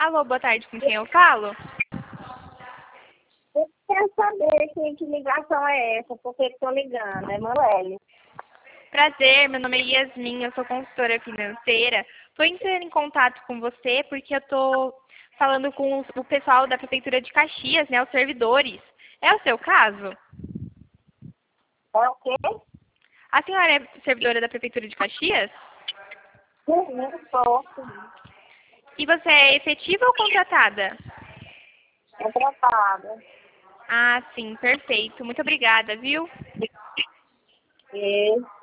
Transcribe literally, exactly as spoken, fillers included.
Alô, boa tarde, com quem eu falo? Eu quero saber que, que ligação é essa, por que estou ligando, é Manuele. Prazer, meu nome é Yasmin, eu sou consultora financeira. Estou entrando em contato com você porque eu estou falando com os- o pessoal da Prefeitura de Caxias, né, os servidores. É o seu caso? É o quê? A senhora é servidora da Prefeitura de Caxias? Sim, sou. E você é efetiva ou contratada? É tratada. Ah, sim, perfeito. Muito obrigada, viu? E